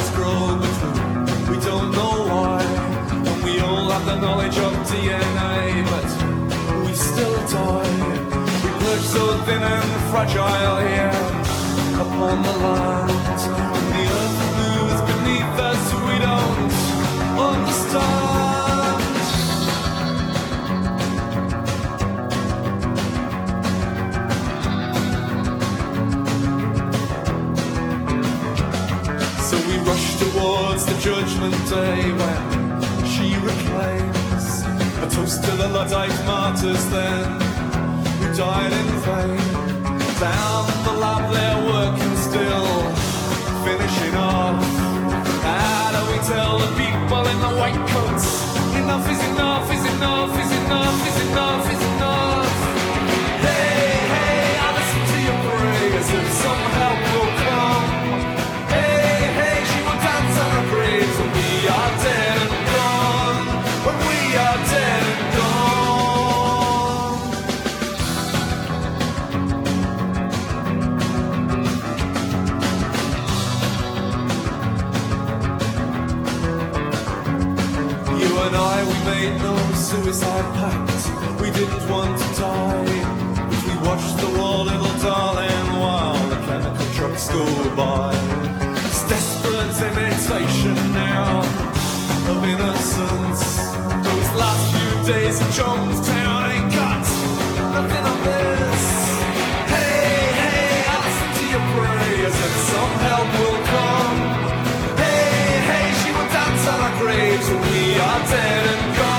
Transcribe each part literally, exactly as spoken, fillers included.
grow between, we don't know why. And we all have the knowledge of D N A, but we still die. We perch so thin and fragile here upon the land, and the earth moves beneath us, we don't understand. So we rush towards the judgment day when she reclaims a toast to the Luddite martyrs then, who died in vain. Down the lab they're working still, finishing off. How do we tell the people in the white coats, enough is enough, is enough, is enough, is enough, is enough. Hey, hey, I listen to your prayers if some help will come. Hey, hey, she will dance on her graves when we are dead and gone, when we are dead and gone. You and I, we made no suicide pact. We didn't want to die, but we watched the war, little darling, while the chemical trucks go by. It's desperate imitation now of innocence. Those last few days in Jonestown ain't got nothing on this. Hey, hey, I listen to your prayers and some help will come. Hey, hey, she will dance on our graves when we are dead and gone.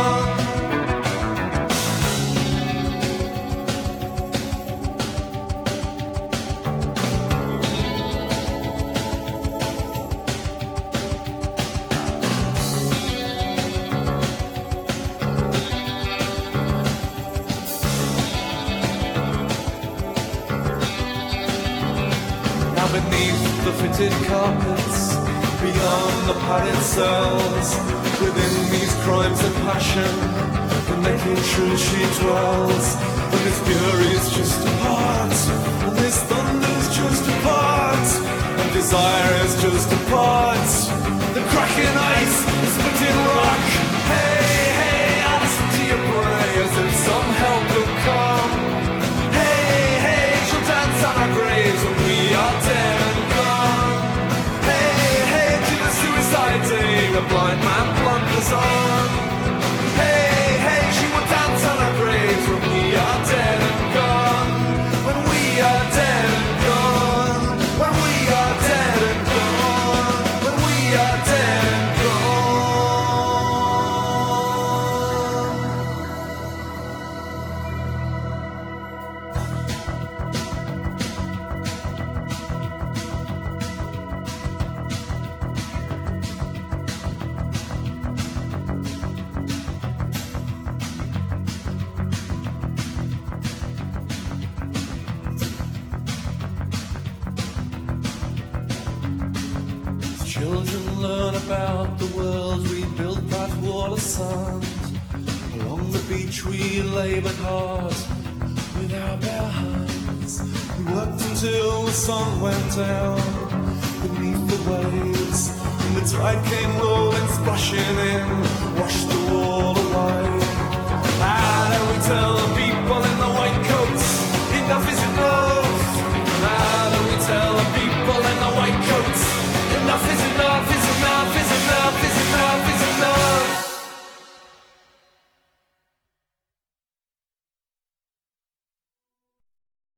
Now beneath the fitted carpets, beyond the padded cells, within these crimes of passion, the naked truth she dwells. And this fury's just a part, and this thunder's just a part, and desire is just a part. The cracking ice, the splitting rock. Hey, hey, I listen to your prayers and some help will come. Hey, hey, she'll dance on our graves when we are dead and gone. Hey, hey, to the suicide day, the blind man blunders on. Hey, hey, she will dance on our graves when we are dead and gone. When we are dead and gone. When we are dead and gone. When we are dead and gone. Children learn about the world, we built that wall of sand. Along the beach we labored hard with our bare hands. We worked until the sun went down beneath the waves, and the tide came rolling, splashing in,